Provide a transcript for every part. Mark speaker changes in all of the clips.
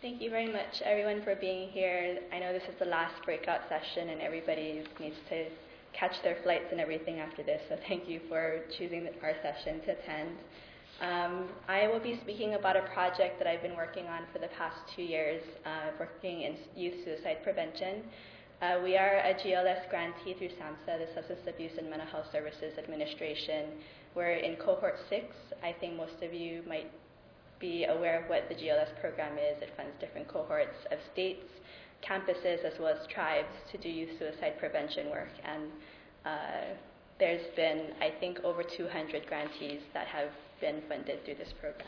Speaker 1: Thank you very much, everyone, for being here. I know this is the last breakout session, and everybody needs to catch their flights and everything after this, so thank you for choosing our session to attend. I will be speaking about a project that I've been working on for the past 2 years, working in youth suicide prevention. We are a GLS grantee through SAMHSA, the Substance Abuse and Mental Health Services Administration. We're in cohort 6. I think most of you might be aware of what the GLS program is. It funds different cohorts of states, campuses, as well as tribes to do youth suicide prevention work. And there's been, I think, over 200 grantees that have been funded through this program.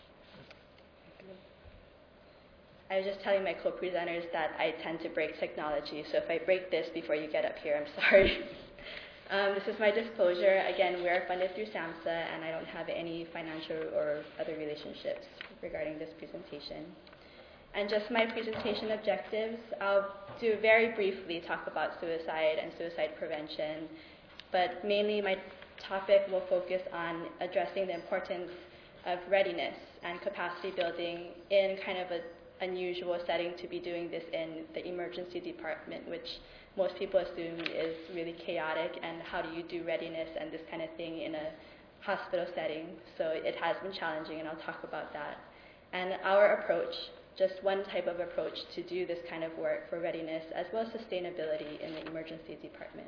Speaker 1: I was just telling my co-presenters that I tend to break technology, so if I break this before you get up here, I'm sorry. This is my disclosure. Again, we are funded through SAMHSA, and I don't have any financial or other relationships regarding this presentation. And just my presentation objectives, I'll do very briefly talk about suicide and suicide prevention, but mainly my topic will focus on addressing the importance of readiness and capacity building in kind of an unusual setting to be doing this in the emergency department, which most people assume is really chaotic, and how do you do readiness and this kind of thing in a hospital setting. So it has been challenging, and I'll talk about that. And our approach, just one type of approach to do this kind of work for readiness, as well as sustainability in the emergency department.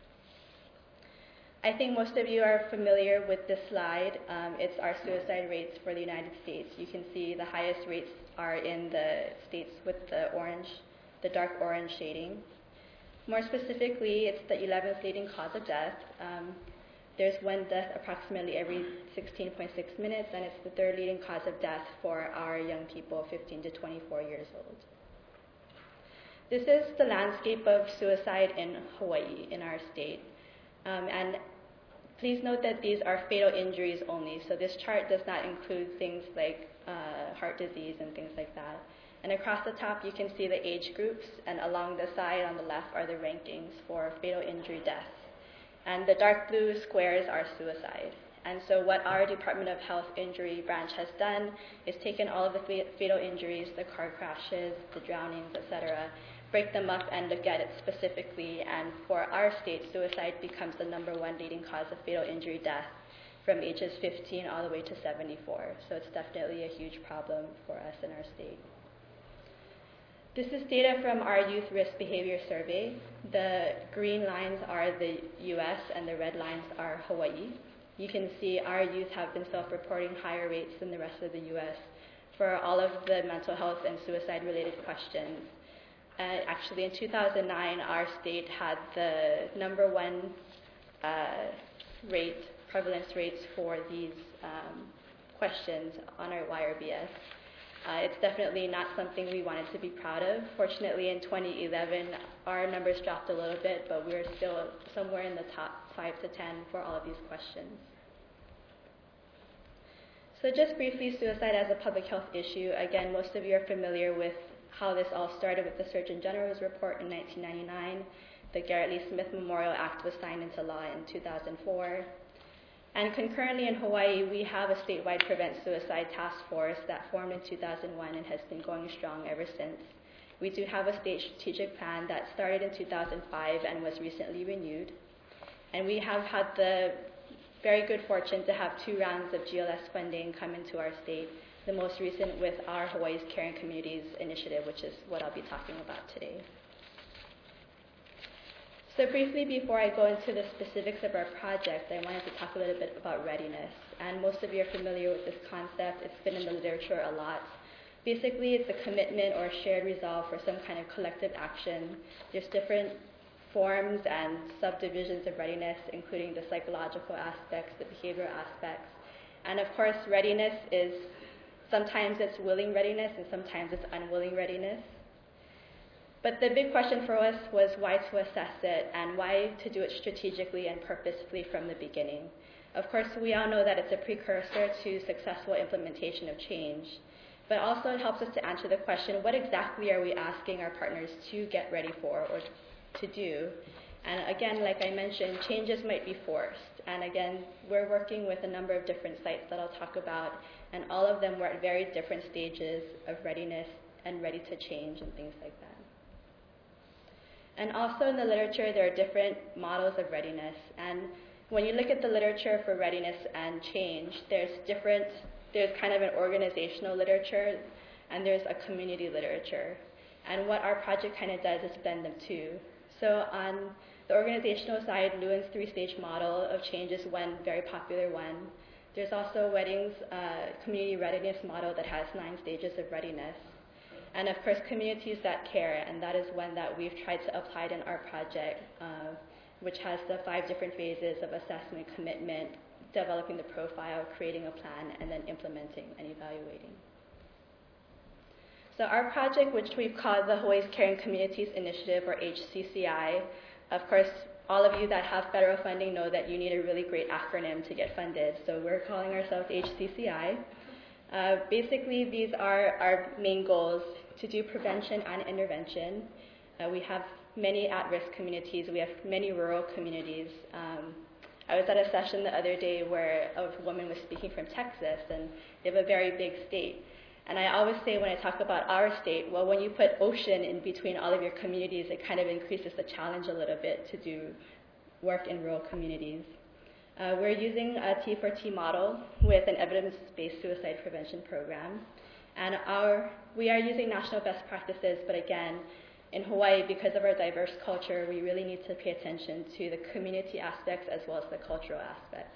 Speaker 1: I think most of you are familiar with this slide. It's our suicide rates for the United States. You can see the highest rates are in the states with the orange, the dark orange shading. More specifically, it's the 11th leading cause of death. There's one death approximately every 16.6 minutes, and it's the 3rd leading cause of death for our young people, 15 to 24 years old. This is the landscape of suicide in Hawaii, in our state. And please note that these are fatal injuries only, so this chart does not include things like heart disease and things like that. And across the top, you can see the age groups, and along the side on the left are the rankings for fatal injury deaths. And the dark blue squares are suicide. And so what our Department of Health Injury Branch has done is taken all of the fatal injuries, the car crashes, the drownings, etc., break them up and look at it specifically, and for our state, suicide becomes the #1 leading cause of fatal injury death from ages 15 all the way to 74. So it's definitely a huge problem for us in our state. This is data from our Youth Risk Behavior Survey. The green lines are the US and the red lines are Hawaii. You can see our youth have been self-reporting higher rates than the rest of the US for all of the mental health and suicide-related questions. Actually, in 2009, our state had the #1 prevalence rates for these questions on our YRBS. It's definitely not something we wanted to be proud of. Fortunately, in 2011, our numbers dropped a little bit, but we're still somewhere in the top 5 to 10 for all of these questions. So just briefly, suicide as a public health issue. Again, most of you are familiar with how this all started with the Surgeon General's report in 1999. The Garrett Lee Smith Memorial Act was signed into law in 2004. And concurrently in Hawaii, we have a statewide Prevent Suicide Task Force that formed in 2001 and has been going strong ever since. We do have a state strategic plan that started in 2005 and was recently renewed. And we have had the very good fortune to have 2 rounds of GLS funding come into our state, the most recent with our Hawaii's Caring Communities initiative, which is what I'll be talking about today. So briefly, before I go into the specifics of our project, I wanted to talk a little bit about readiness. And most of you are familiar with this concept. It's been in the literature a lot. Basically, it's a commitment or a shared resolve for some kind of collective action. There's different forms and subdivisions of readiness, including the psychological aspects, the behavioral aspects. And of course, readiness is, sometimes it's willing readiness and sometimes it's unwilling readiness. But the big question for us was why to assess it and why to do it strategically and purposefully from the beginning. Of course, we all know that it's a precursor to successful implementation of change, but also it helps us to answer the question, what exactly are we asking our partners to get ready for or to do? And again, like I mentioned, changes might be forced. And again, we're working with a number of different sites that I'll talk about, and all of them were at very different stages of readiness and ready to change and things like that. And also in the literature, there are different models of readiness. And when you look at the literature for readiness and change, there's kind of an organizational literature, and there's a community literature. And what our project kind of does is blend them two. So on the organizational side, Lewin's three-stage model of change is one very popular one. There's also Wedding's community readiness model that has 9 stages of readiness. And of course, communities that care, and that is one that we've tried to apply in our project, which has the 5 different phases of assessment, commitment, developing the profile, creating a plan, and then implementing and evaluating. So our project, which we've called the Hawaii's Caring Communities Initiative, or HCCI, of course, all of you that have federal funding know that you need a really great acronym to get funded. So we're calling ourselves HCCI. Basically, these are our main goals: to do prevention and intervention. We have many at-risk communities. We have many rural communities. I was at a session the other day where a woman was speaking from Texas, and they have a very big state. And I always say when I talk about our state, well, when you put ocean in between all of your communities, it kind of increases the challenge a little bit to do work in rural communities. We're using a T4T model with an evidence-based suicide prevention program. And we are using national best practices, but again, in Hawaii, because of our diverse culture, we really need to pay attention to the community aspects as well as the cultural aspects.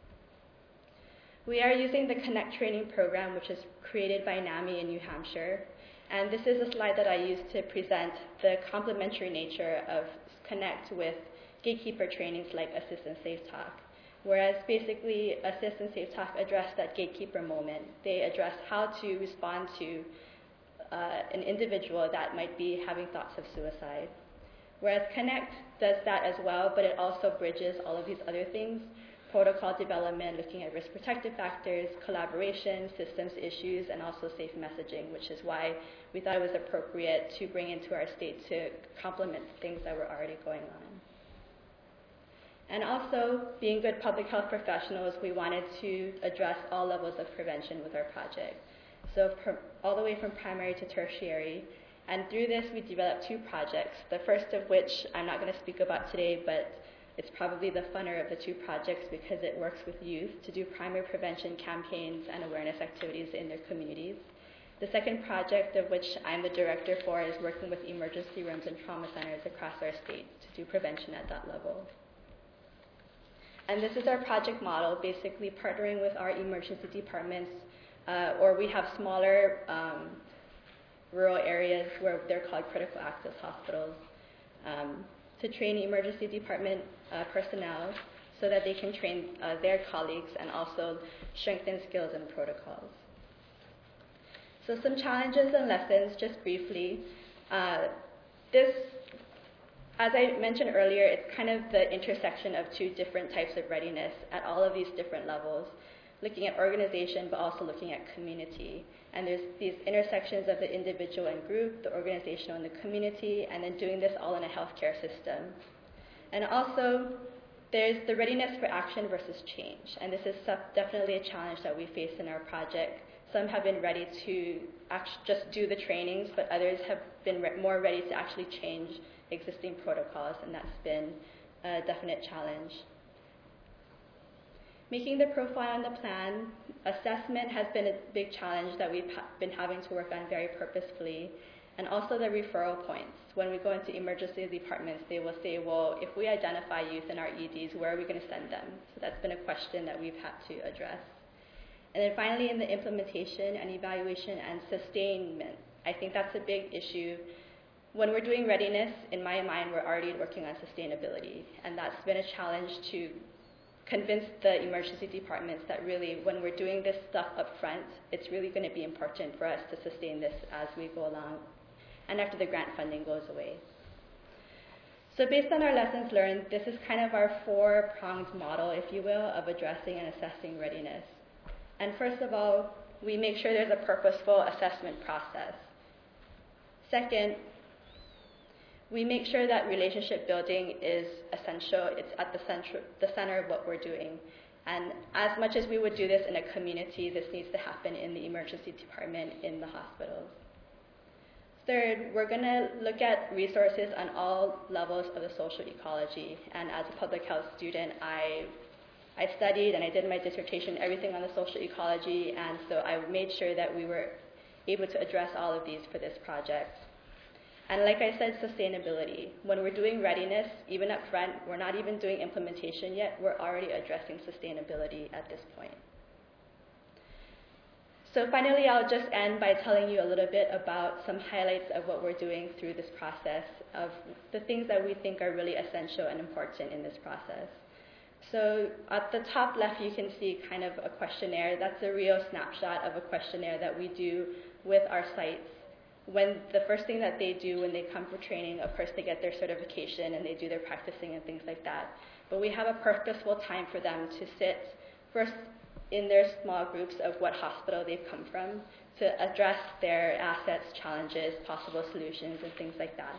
Speaker 1: We are using the Connect training program, which is created by NAMI in New Hampshire. And this is a slide that I use to present the complementary nature of Connect with gatekeeper trainings like Assist and Safe Talk. Whereas basically Assist and Safe Talk address that gatekeeper moment. They address how to respond to an individual that might be having thoughts of suicide. Whereas Connect does that as well, but it also bridges all of these other things: protocol development, looking at risk protective factors, collaboration, systems issues, and also safe messaging, which is why we thought it was appropriate to bring into our state to complement things that were already going on. And also, being good public health professionals, we wanted to address all levels of prevention with our project. So all the way from primary to tertiary. And through this, we developed 2 projects, the first of which I'm not going to speak about today, but it's probably the funner of the 2 projects because it works with youth to do primary prevention campaigns and awareness activities in their communities. The second project, of which I'm the director for, is working with emergency rooms and trauma centers across our state to do prevention at that level. And this is our project model, basically partnering with our emergency departments, or we have smaller rural areas where they're called critical access hospitals, to train emergency department personnel so that they can train their colleagues and also strengthen skills and protocols. So some challenges and lessons, just briefly. This, as I mentioned earlier, it's kind of the intersection of 2 different types of readiness at all of these different levels, looking at organization but also looking at community. And there's these intersections of the individual and group, the organizational and the community, and then doing this all in a healthcare system. And also, there's the readiness for action versus change. And this is definitely a challenge that we face in our project. Some have been ready to just do the trainings, but others have been more ready to actually change existing protocols, and that's been a definite challenge. Making the profile and the plan, assessment has been a big challenge that we've been having to work on very purposefully, and also the referral points. When we go into emergency departments, they will say, well, if we identify youth in our EDs, where are we going to send them? So that's been a question that we've had to address. And then finally, in the implementation and evaluation and sustainment, I think that's a big issue. When we're doing readiness, in my mind, we're already working on sustainability, and that's been a challenge to convince the emergency departments that really, when we're doing this stuff up front, it's really going to be important for us to sustain this as we go along and after the grant funding goes away. So based on our lessons learned, this is kind of our 4-pronged model, if you will, of addressing and assessing readiness. And first of all, we make sure there's a purposeful assessment process. Second, we make sure that relationship building is essential. It's at the center of what we're doing. And as much as we would do this in a community, this needs to happen in the emergency department, in the hospitals. Third, we're going to look at resources on all levels of the social ecology. And as a public health student, I studied and I did my dissertation, everything on the social ecology, and so I made sure that we were able to address all of these for this project. And like I said, sustainability. When we're doing readiness, even up front, we're not even doing implementation yet, we're already addressing sustainability at this point. So finally, I'll just end by telling you a little bit about some highlights of what we're doing through this process, of the things that we think are really essential and important in this process. So at the top left, you can see kind of a questionnaire. That's a real snapshot of a questionnaire that we do with our sites. When the first thing that they do when they come for training, of course, they get their certification and they do their practicing and things like that. But we have a purposeful time for them to sit first in their small groups of what hospital they've come from to address their assets, challenges, possible solutions, and things like that.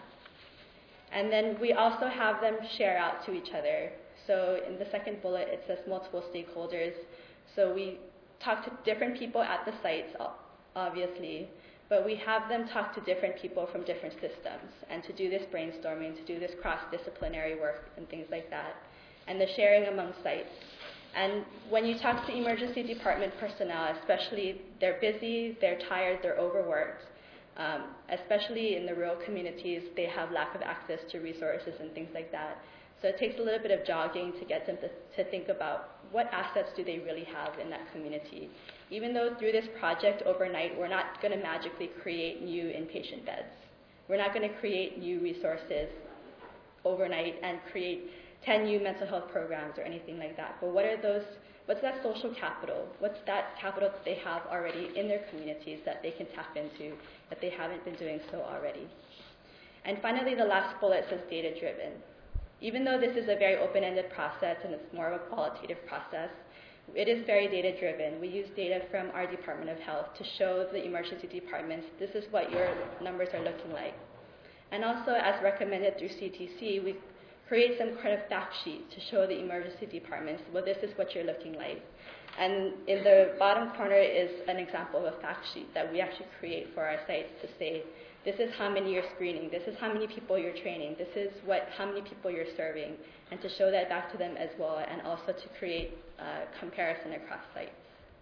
Speaker 1: And then we also have them share out to each other. So in the second bullet, it says multiple stakeholders. So we talk to different people at the sites, obviously, but we have them talk to different people from different systems and to do this brainstorming, to do this cross-disciplinary work and things like that, and the sharing among sites. And when you talk to emergency department personnel, especially, they're busy, they're tired, they're overworked. Especially in the rural communities, they have lack of access to resources and things like that. So it takes a little bit of jogging to get them to think about what assets do they really have in that community. Even though through this project overnight, we're not going to magically create new inpatient beds. We're not going to create new resources overnight and create 10 new mental health programs or anything like that. But what's that social capital? What's that capital that they have already in their communities that they can tap into that they haven't been doing so already? And finally, the last bullet says data-driven. Even though this is a very open-ended process and it's more of a qualitative process, it is very data-driven. We use data from our Department of Health to show the emergency departments, this is what your numbers are looking like. And also, as recommended through CTC, we create some kind of fact sheet to show the emergency departments, well, this is what you're looking like. And in the bottom corner is an example of a fact sheet that we actually create for our sites to say, this is how many you're screening, this is how many people you're training, this is how many people you're serving, and to show that back to them as well, and also to create comparison across sites.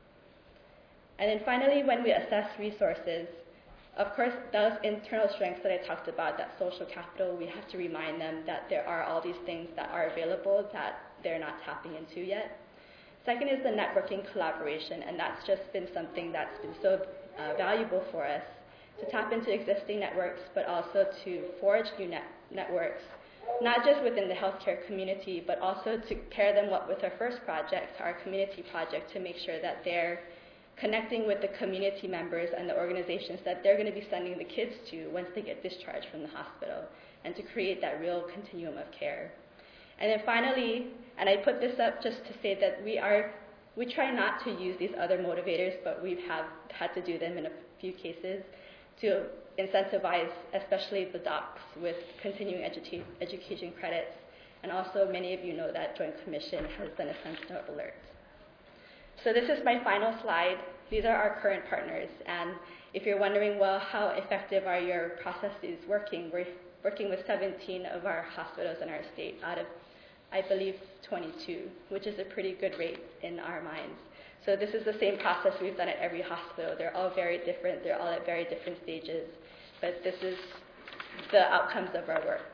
Speaker 1: And then finally, when we assess resources, of course, those internal strengths that I talked about, that social capital, we have to remind them that there are all these things that are available that they're not tapping into yet. Second is the networking collaboration, and that's just been something that's been so valuable for us, to tap into existing networks, but also to forge new networks, not just within the healthcare community, but also to pair them up with our first project, our community project, to make sure that they're connecting with the community members and the organizations that they're going to be sending the kids to once they get discharged from the hospital, and to create that real continuum of care. And then finally, and I put this up just to say that we try not to use these other motivators, but we have had to do them in a few cases to incentivize, especially the docs, with continuing education credits. And also, many of you know that Joint Commission has done a sentinel alert. So this is my final slide. These are our current partners. And if you're wondering, well, how effective are your processes working? We're working with 17 of our hospitals in our state out of, I believe, 22, which is a pretty good rate in our minds. So this is the same process we've done at every hospital. They're all very different. They're all at very different stages. But this is the outcomes of our work.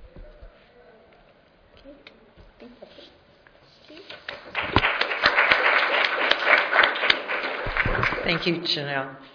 Speaker 1: Okay. I think that's it.
Speaker 2: Thank you, Janelle.